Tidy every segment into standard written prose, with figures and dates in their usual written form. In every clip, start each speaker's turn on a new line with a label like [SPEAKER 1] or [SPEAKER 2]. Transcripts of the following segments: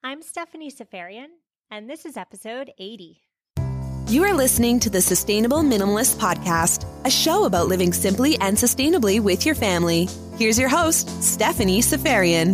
[SPEAKER 1] I'm Stephanie Safarian, and this is episode 80.
[SPEAKER 2] You are listening to the Sustainable Minimalist Podcast, a show about living simply and sustainably with your family. Here's your host, Stephanie Safarian.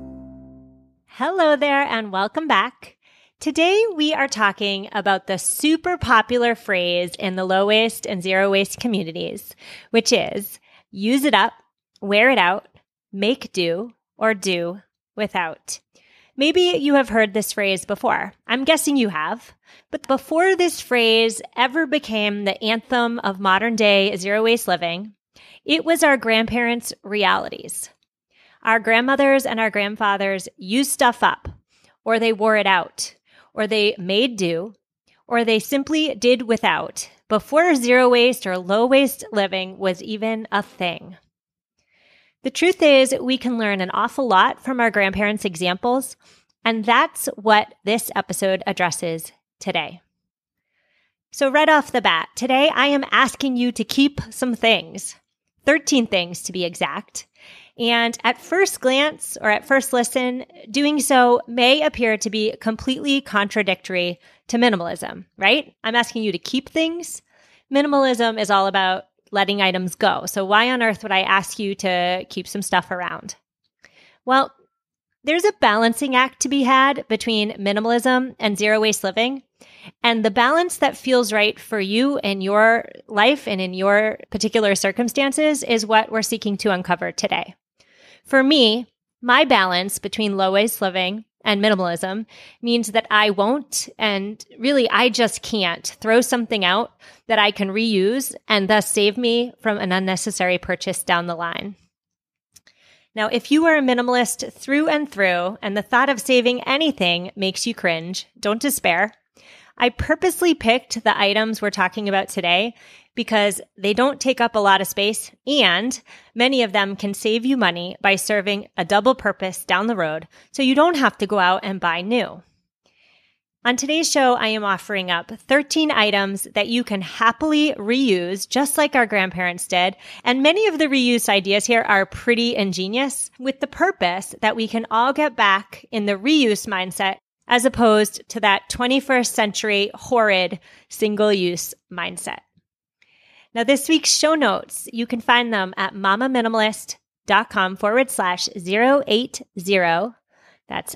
[SPEAKER 1] Hello there, and welcome back. Today, we are talking about the super popular phrase in the low waste and zero waste communities, which is use it up, wear it out, make do, or do without. Maybe you have heard this phrase before. I'm guessing you have. But before this phrase ever became the anthem of modern day zero waste living, it was our grandparents' realities. Our grandmothers and our grandfathers used stuff up, or they wore it out, or they made do, or they simply did without before zero waste or low waste living was even a thing. The truth is, we can learn an awful lot from our grandparents' examples, and that's what this episode addresses today. So right off the bat, today I am asking you to keep some things, 13 things to be exact. And at first glance or at first listen, doing so may appear to be completely contradictory to minimalism, right? I'm asking you to keep things. Minimalism is all about letting items go. So why on earth would I ask you to keep some stuff around? Well, there's a balancing act to be had between minimalism and zero waste living. And the balance that feels right for you in your life and in your particular circumstances is what we're seeking to uncover today. For me, my balance between low waste living and minimalism means that I won't, and really I just can't, throw something out that I can reuse and thus save me from an unnecessary purchase down the line. Now, if you are a minimalist through and through, and the thought of saving anything makes you cringe, don't despair. I purposely picked the items we're talking about today because they don't take up a lot of space, and many of them can save you money by serving a double purpose down the road, so you don't have to go out and buy new. On today's show, I am offering up 13 items that you can happily reuse, just like our grandparents did, and many of the reuse ideas here are pretty ingenious, with the purpose that we can all get back in the reuse mindset as opposed to that 21st century horrid single-use mindset. Now, this week's show notes, you can find them at mamaminimalist.com/080. That's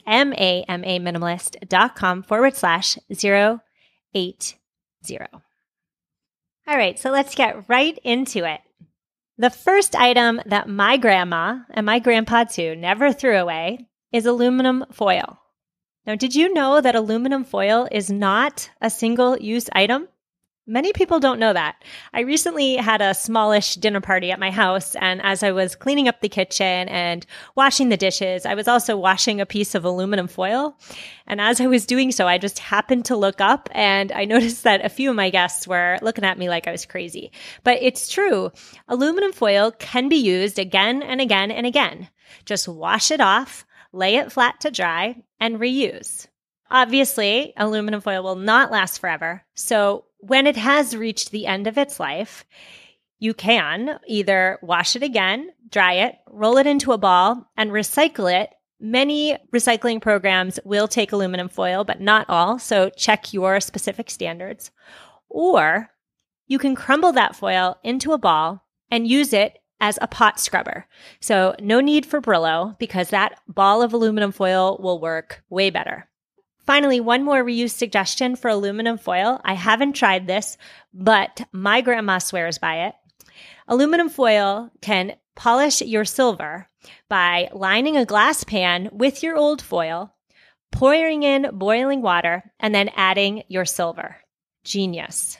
[SPEAKER 1] mamaminimalist.com/080. All right, so let's get right into it. The first item that my grandma and my grandpa too never threw away is aluminum foil. Now, did you know that aluminum foil is not a single-use item? Many people don't know that. I recently had a smallish dinner party at my house, and as I was cleaning up the kitchen and washing the dishes, I was also washing a piece of aluminum foil. And as I was doing so, I just happened to look up, and I noticed that a few of my guests were looking at me like I was crazy. But it's true. Aluminum foil can be used again and again and again. Just wash it off, lay it flat to dry, and reuse. Obviously, aluminum foil will not last forever, so when it has reached the end of its life, you can either wash it again, dry it, roll it into a ball, and recycle it. Many recycling programs will take aluminum foil, but not all, so check your specific standards. Or you can crumble that foil into a ball and use it as a pot scrubber. So no need for Brillo because that ball of aluminum foil will work way better. Finally, one more reuse suggestion for aluminum foil. I haven't tried this, but my grandma swears by it. Aluminum foil can polish your silver by lining a glass pan with your old foil, pouring in boiling water, and then adding your silver. Genius.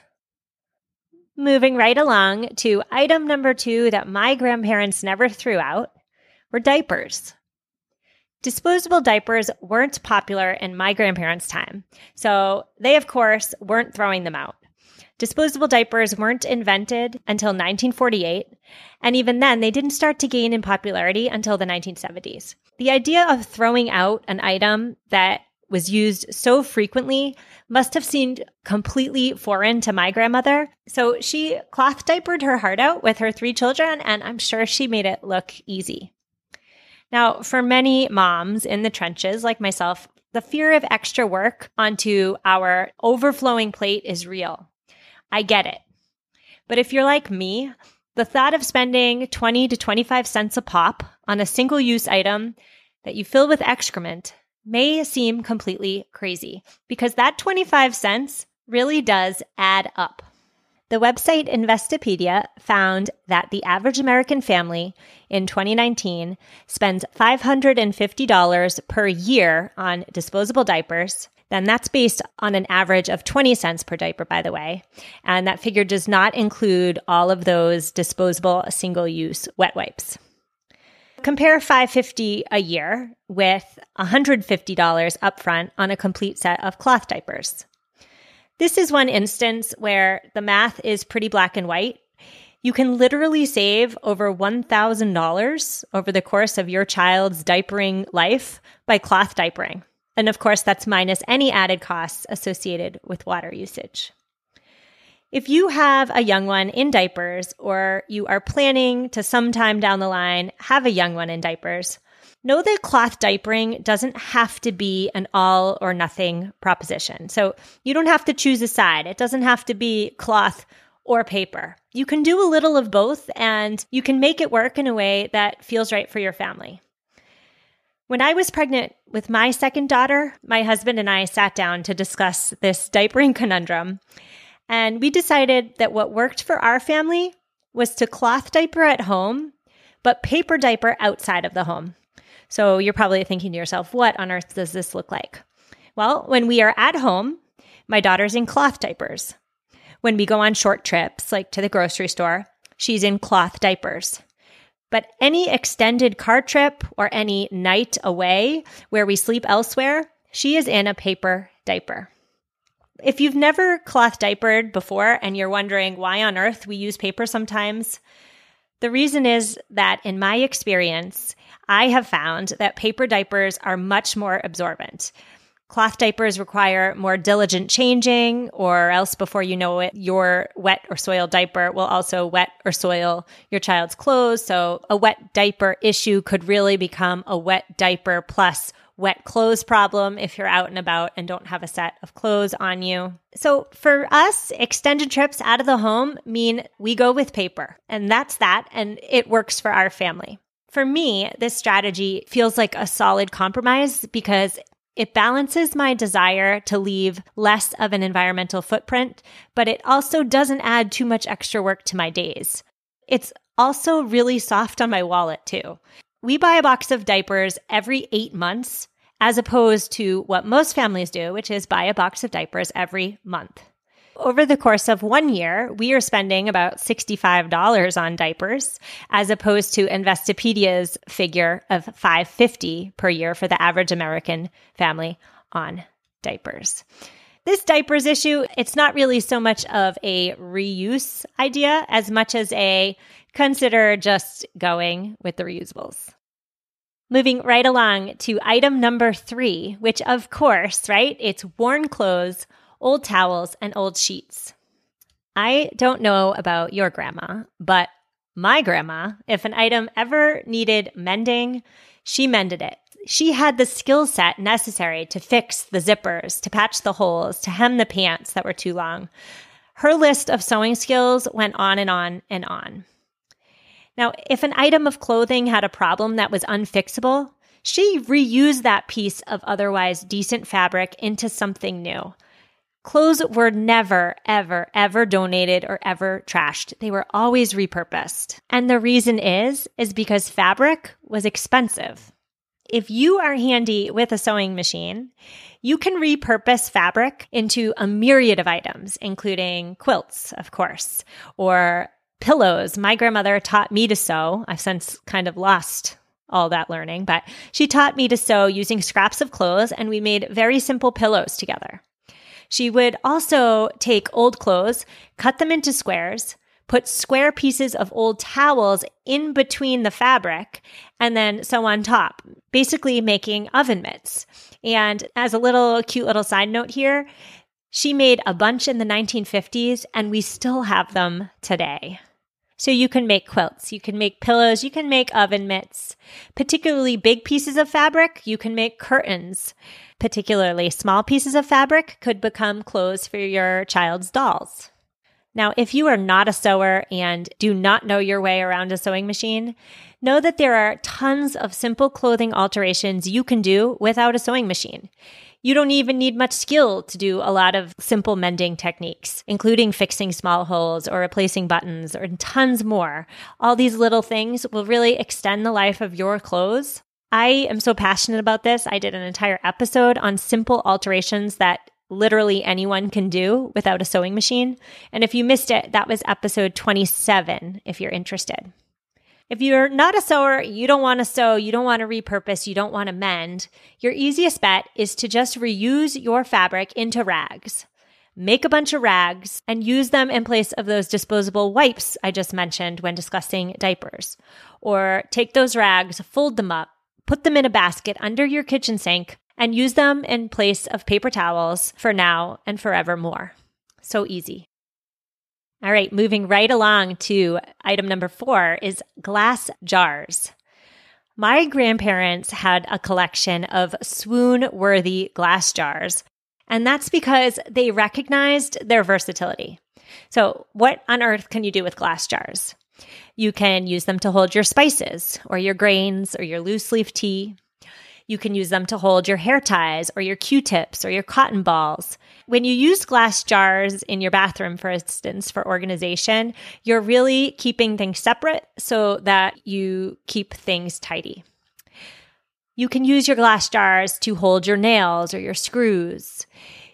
[SPEAKER 1] Moving right along to item number 2 that my grandparents never threw out were diapers. Disposable diapers weren't popular in my grandparents' time, so they, of course, weren't throwing them out. Disposable diapers weren't invented until 1948, and even then, they didn't start to gain in popularity until the 1970s. The idea of throwing out an item that was used so frequently must have seemed completely foreign to my grandmother. So she cloth diapered her heart out with her 3 children, and I'm sure she made it look easy. Now, for many moms in the trenches like myself, The fear of extra work onto our overflowing plate is real. I get it. But if you're like me, the thought of spending 20 to 25 cents a pop on a single-use item that you fill with excrement may seem completely crazy, because that 25 cents really does add up. The website Investopedia found that the average American family in 2019 spends $550 per year on disposable diapers. Then that's based on an average of 20 cents per diaper, by the way. And that figure does not include all of those disposable single-use wet wipes. Compare $550 a year with $150 upfront on a complete set of cloth diapers. This is one instance where the math is pretty black and white. You can literally save over $1,000 over the course of your child's diapering life by cloth diapering. And of course, that's minus any added costs associated with water usage. If you have a young one in diapers, or you are planning to sometime down the line have a young one in diapers, know that cloth diapering doesn't have to be an all or nothing proposition. So you don't have to choose a side. It doesn't have to be cloth or paper. You can do a little of both, and you can make it work in a way that feels right for your family. When I was pregnant with my second daughter, my husband and I sat down to discuss this diapering conundrum, and we decided that what worked for our family was to cloth diaper at home, but paper diaper outside of the home. So you're probably thinking to yourself, what on earth does this look like? Well, when we are at home, my daughter's in cloth diapers. When we go on short trips, like to the grocery store, she's in cloth diapers. But any extended car trip or any night away where we sleep elsewhere, she is in a paper diaper. If you've never cloth diapered before and you're wondering why on earth we use paper sometimes, the reason is that in my experience, I have found that paper diapers are much more absorbent. Cloth diapers require more diligent changing, or else before you know it, your wet or soiled diaper will also wet or soil your child's clothes. So a wet diaper issue could really become a wet diaper plus wet clothes problem if you're out and about and don't have a set of clothes on you. So for us, extended trips out of the home mean we go with paper, and that's that, and it works for our family. For me, this strategy feels like a solid compromise because it balances my desire to leave less of an environmental footprint, but it also doesn't add too much extra work to my days. It's also really soft on my wallet too. We buy a box of diapers every 8 months, as opposed to what most families do, which is buy a box of diapers every month. Over the course of 1 year, we are spending about $65 on diapers, as opposed to Investopedia's figure of $550 per year for the average American family on diapers. This diapers issue, it's not really so much of a reuse idea as much as a consider just going with the reusables. Moving right along to item number 3, which of course, right, it's worn clothes, old towels, and old sheets. I don't know about your grandma, but my grandma, if an item ever needed mending, she mended it. She had the skill set necessary to fix the zippers, to patch the holes, to hem the pants that were too long. Her list of sewing skills went on and on and on. Now, if an item of clothing had a problem that was unfixable, she reused that piece of otherwise decent fabric into something new. Clothes were never, ever, ever donated or ever trashed. They were always repurposed. And the reason is because fabric was expensive. If you are handy with a sewing machine, you can repurpose fabric into a myriad of items, including quilts, of course, or pillows. My grandmother taught me to sew. I've since kind of lost all that learning, but she taught me to sew using scraps of clothes, and we made very simple pillows together. She would also take old clothes, cut them into squares, put square pieces of old towels in between the fabric, and then sew on top, basically making oven mitts. And as a cute little side note here, she made a bunch in the 1950s, and we still have them today. So you can make quilts, you can make pillows, you can make oven mitts. Particularly big pieces of fabric, you can make curtains. Particularly small pieces of fabric could become clothes for your child's dolls. Now, if you are not a sewer and do not know your way around a sewing machine, know that there are tons of simple clothing alterations you can do without a sewing machine. You don't even need much skill to do a lot of simple mending techniques, including fixing small holes or replacing buttons or tons more. All these little things will really extend the life of your clothes. I am so passionate about this. I did an entire episode on simple alterations that literally anyone can do without a sewing machine. And if you missed it, that was episode 27, if you're interested. If you're not a sewer, you don't want to sew, you don't want to repurpose, you don't want to mend, your easiest bet is to just reuse your fabric into rags. Make a bunch of rags and use them in place of those disposable wipes I just mentioned when discussing diapers. Or take those rags, fold them up, put them in a basket under your kitchen sink, and use them in place of paper towels for now and forevermore. So easy. All right, moving right along to item number 4 is glass jars. My grandparents had a collection of swoon-worthy glass jars, and that's because they recognized their versatility. So what on earth can you do with glass jars? You can use them to hold your spices or your grains or your loose leaf tea. You can use them to hold your hair ties or your Q-tips or your cotton balls. When you use glass jars in your bathroom, for instance, for organization, you're really keeping things separate so that you keep things tidy. You can use your glass jars to hold your nails or your screws.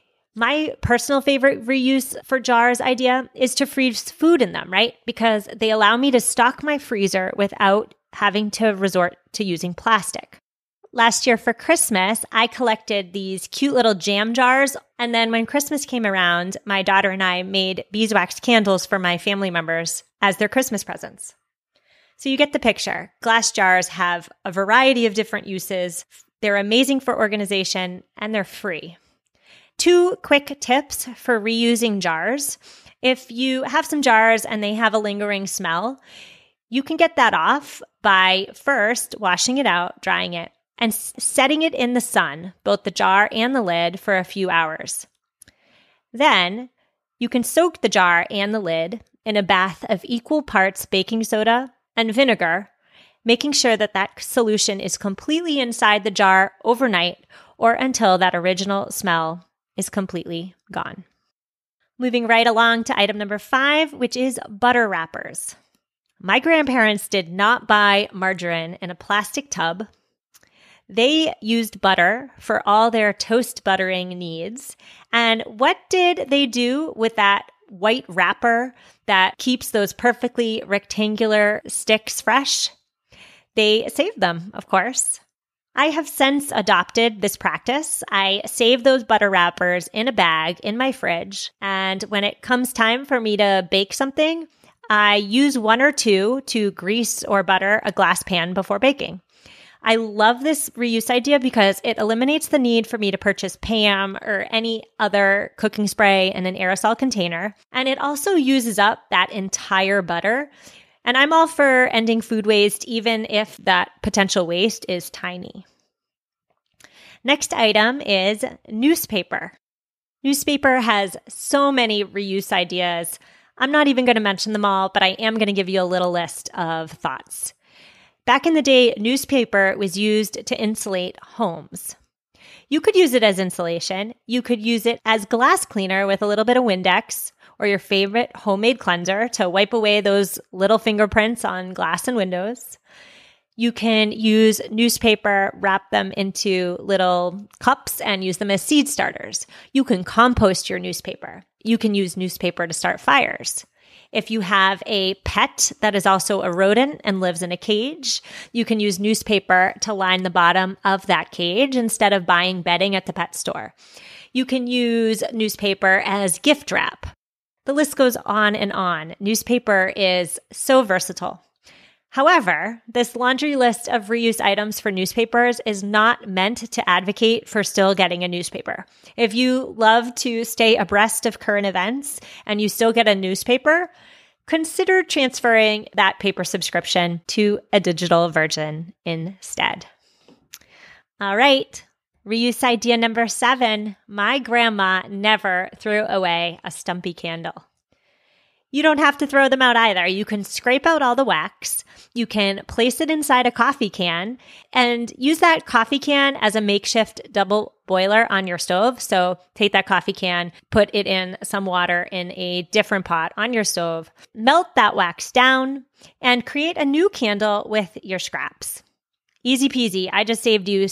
[SPEAKER 1] My personal favorite reuse for jars idea is to freeze food in them, right? Because they allow me to stock my freezer without having to resort to using plastic. Last year for Christmas, I collected these cute little jam jars. And then when Christmas came around, my daughter and I made beeswax candles for my family members as their Christmas presents. So you get the picture. Glass jars have a variety of different uses. They're amazing for organization and they're free. 2 quick tips for reusing jars. If you have some jars and they have a lingering smell, you can get that off by first washing it out, drying it, and setting it in the sun, both the jar and the lid, for a few hours. Then you can soak the jar and the lid in a bath of equal parts baking soda and vinegar, making sure that that solution is completely inside the jar overnight or until that original smell is completely gone. Moving right along to item number 5, which is butter wrappers. My grandparents did not buy margarine in a plastic tub. They used butter for all their toast buttering needs. And what did they do with that white wrapper that keeps those perfectly rectangular sticks fresh? They saved them, of course. I have since adopted this practice. I save those butter wrappers in a bag in my fridge. And when it comes time for me to bake something, I use 1 or 2 to grease or butter a glass pan before baking. I love this reuse idea because it eliminates the need for me to purchase Pam or any other cooking spray in an aerosol container. And it also uses up that entire butter. And I'm all for ending food waste, even if that potential waste is tiny. Next item is newspaper. Newspaper has so many reuse ideas. I'm not even going to mention them all, but I am going to give you a little list of thoughts. Back in the day, newspaper was used to insulate homes. You could use it as insulation. You could use it as glass cleaner with a little bit of Windex or your favorite homemade cleanser to wipe away those little fingerprints on glass and windows. You can use newspaper, wrap them into little cups, and use them as seed starters. You can compost your newspaper. You can use newspaper to start fires. If you have a pet that is also a rodent and lives in a cage, you can use newspaper to line the bottom of that cage instead of buying bedding at the pet store. You can use newspaper as gift wrap. The list goes on and on. Newspaper is so versatile. However, this laundry list of reuse items for newspapers is not meant to advocate for still getting a newspaper. If you love to stay abreast of current events and you still get a newspaper, consider transferring that paper subscription to a digital version instead. All right, reuse idea number 7. My grandma never threw away a stumpy candle. You don't have to throw them out either. You can scrape out all the wax. You can place it inside a coffee can and use that coffee can as a makeshift double boiler on your stove. So take that coffee can, put it in some water in a different pot on your stove, melt that wax down, and create a new candle with your scraps. Easy peasy. I just saved you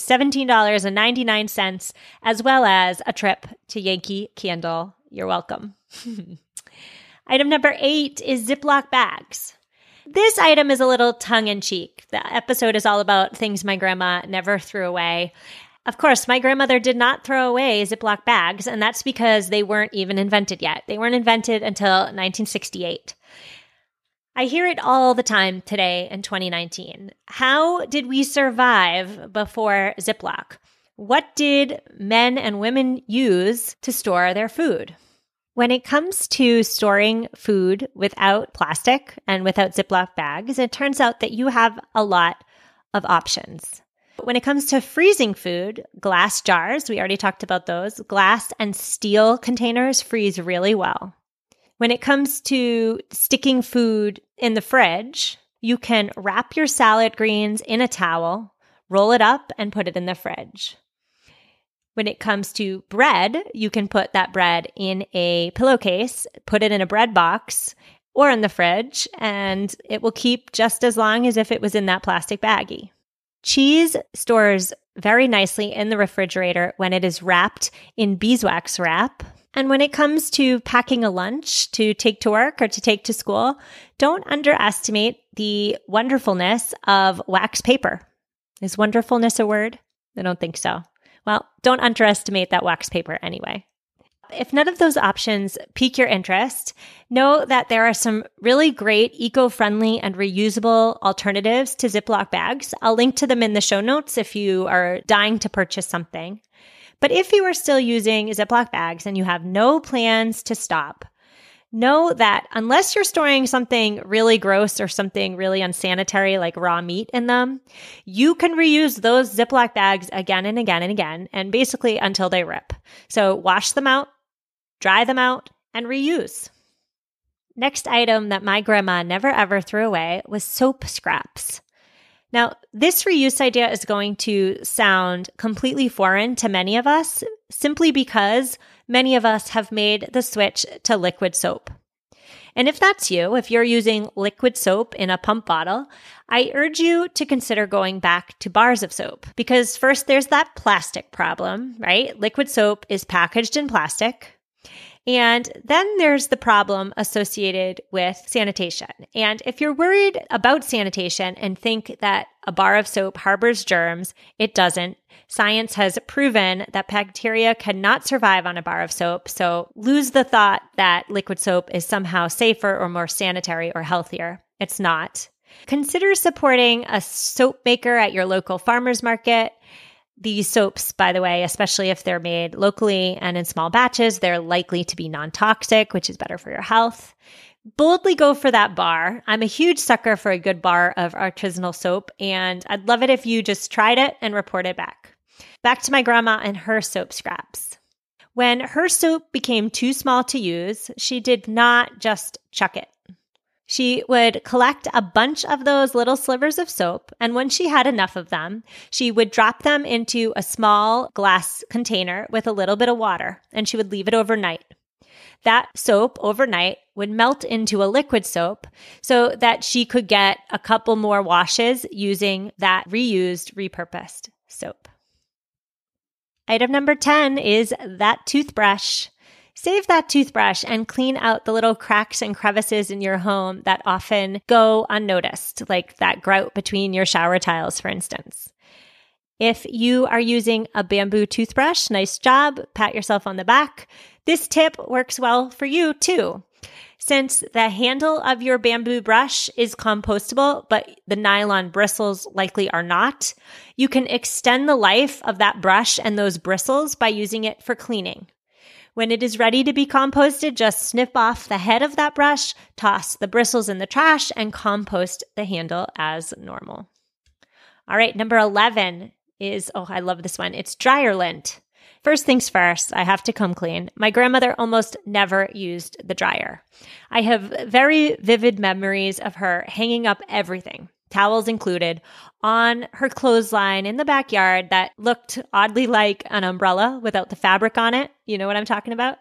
[SPEAKER 1] $17.99 as well as a trip to Yankee Candle. You're welcome. Item number 8 is Ziploc bags. This item is a little tongue-in-cheek. The episode is all about things my grandma never threw away. Of course, my grandmother did not throw away Ziploc bags, and that's because they weren't even invented yet. They weren't invented until 1968. I hear it all the time today in 2019. How did we survive before Ziploc? What did men and women use to store their food? When it comes to storing food without plastic and without Ziploc bags, it turns out that you have a lot of options. When it comes to freezing food, glass jars, we already talked about those, glass and steel containers freeze really well. When it comes to sticking food in the fridge, you can wrap your salad greens in a towel, roll it up, and put it in the fridge. When it comes to bread, you can put that bread in a pillowcase, put it in a bread box or in the fridge, and it will keep just as long as if it was in that plastic baggie. Cheese stores very nicely in the refrigerator when it is wrapped in beeswax wrap. And when it comes to packing a lunch to take to work or to take to school, don't underestimate the wonderfulness of wax paper. Is wonderfulness a word? I don't think so. Well, don't underestimate that wax paper anyway. If none of those options pique your interest, know that there are some really great eco-friendly and reusable alternatives to Ziploc bags. I'll link to them in the show notes if you are dying to purchase something. But if you are still using Ziploc bags and you have no plans to stop, know that unless you're storing something really gross or something really unsanitary like raw meat in them, you can reuse those Ziploc bags again and again and again, and basically until they rip. So wash them out, dry them out, and reuse. Next item that my grandma never ever threw away was soap scraps. Now, this reuse idea is going to sound completely foreign to many of us simply because many of us have made the switch to liquid soap. And if that's you, if you're using liquid soap in a pump bottle, I urge you to consider going back to bars of soap. Because first, there's that plastic problem, right? Liquid soap is packaged in plastic. And then there's the problem associated with sanitation. And if you're worried about sanitation and think that a bar of soap harbors germs, it doesn't. Science has proven that bacteria cannot survive on a bar of soap, so lose the thought that liquid soap is somehow safer or more sanitary or healthier. It's not. Consider supporting a soap maker at your local farmer's market. These soaps, by the way, especially if they're made locally and in small batches, they're likely to be non-toxic, which is better for your health. Boldly go for that bar. I'm a huge sucker for a good bar of artisanal soap, and I'd love it if you just tried it and reported back. Back to my grandma and her soap scraps. When her soap became too small to use, she did not just chuck it. She would collect a bunch of those little slivers of soap, and when she had enough of them, she would drop them into a small glass container with a little bit of water, and she would leave it overnight. That soap overnight would melt into a liquid soap so that she could get a couple more washes using that reused, repurposed soap. Item number 10 is that toothbrush. Save that toothbrush and clean out the little cracks and crevices in your home that often go unnoticed, like that grout between your shower tiles, for instance. If you are using a bamboo toothbrush, nice job, pat yourself on the back. This tip works well for you too. Since the handle of your bamboo brush is compostable, but the nylon bristles likely are not, you can extend the life of that brush and those bristles by using it for cleaning. When it is ready to be composted, just snip off the head of that brush, toss the bristles in the trash, and compost the handle as normal. All right, number 11 is, I love this one. It's dryer lint. First things first, I have to come clean. My grandmother almost never used the dryer. I have very vivid memories of her hanging up everything, towels included, on her clothesline in the backyard that looked oddly like an umbrella without the fabric on it. You know what I'm talking about?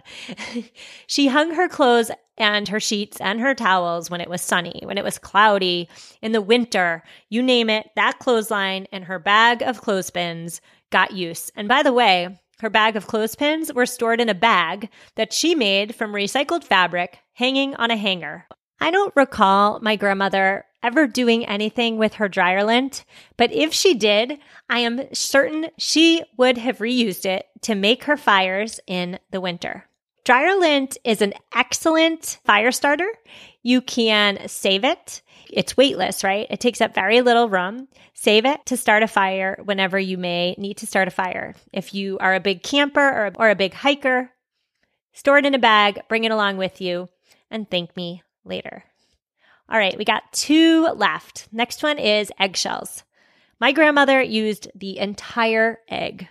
[SPEAKER 1] She hung her clothes and her sheets and her towels when it was sunny, when it was cloudy, in the winter, you name it, that clothesline and her bag of clothespins got use. And by the way, her bag of clothespins were stored in a bag that she made from recycled fabric hanging on a hanger. I don't recall my grandmother ever doing anything with her dryer lint, but if she did, I am certain she would have reused it to make her fires in the winter. Dryer lint is an excellent fire starter. You can save it. It's weightless, right? It takes up very little room. Save it to start a fire whenever you may need to start a fire. If you are a big camper or a big hiker, store it in a bag, bring it along with you, and thank me later. All right, we got 2 left. Next one is eggshells. My grandmother used the entire egg.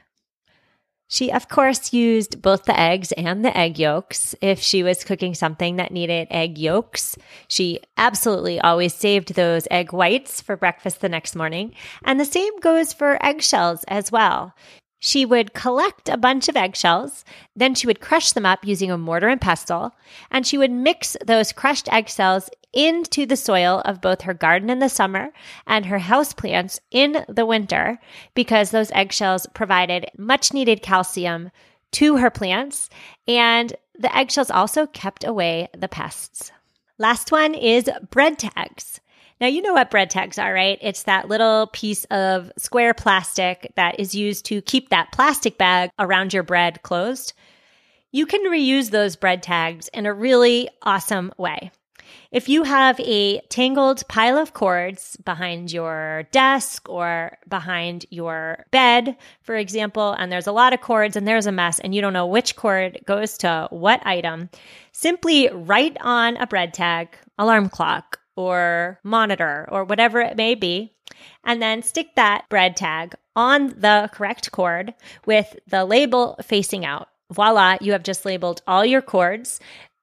[SPEAKER 1] She, of course, used both the eggs and the egg yolks. If she was cooking something that needed egg yolks, she absolutely always saved those egg whites for breakfast the next morning. And the same goes for eggshells as well. She would collect a bunch of eggshells, then she would crush them up using a mortar and pestle, and she would mix those crushed eggshells into the soil of both her garden in the summer and her houseplants in the winter, because those eggshells provided much needed calcium to her plants, and the eggshells also kept away the pests. Last one is bread tags. Now, you know what bread tags are, right? It's that little piece of square plastic that is used to keep that plastic bag around your bread closed. You can reuse those bread tags in a really awesome way. If you have a tangled pile of cords behind your desk or behind your bed, for example, and there's a lot of cords and there's a mess and you don't know which cord goes to what item, simply write on a bread tag, alarm clock, or monitor, or whatever it may be, and then stick that bread tag on the correct cord with the label facing out. Voila, you have just labeled all your cords.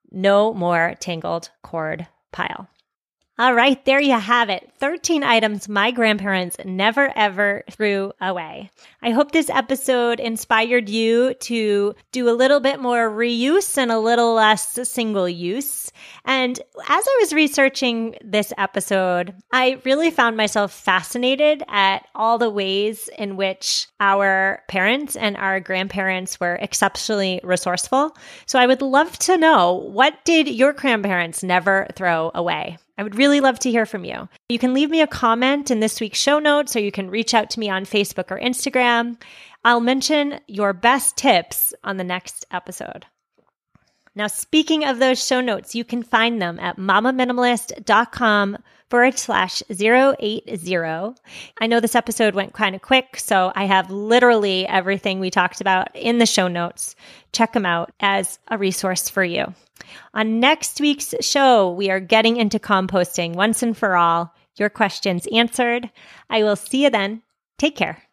[SPEAKER 1] No more tangled cord pile. All right, there you have it. 13 items my grandparents never ever threw away. I hope this episode inspired you to do a little bit more reuse and a little less single use. And as I was researching this episode, I really found myself fascinated at all the ways in which our parents and our grandparents were exceptionally resourceful. So I would love to know, what did your grandparents never throw away? I would really love to hear from you. You can leave me a comment in this week's show notes, or you can reach out to me on Facebook or Instagram. I'll mention your best tips on the next episode. Now, speaking of those show notes, you can find them at mamaminimalist.com/080. I know this episode went kind of quick, so I have literally everything we talked about in the show notes. Check them out as a resource for you. On next week's show, we are getting into composting once and for all. Your questions answered. I will see you then. Take care.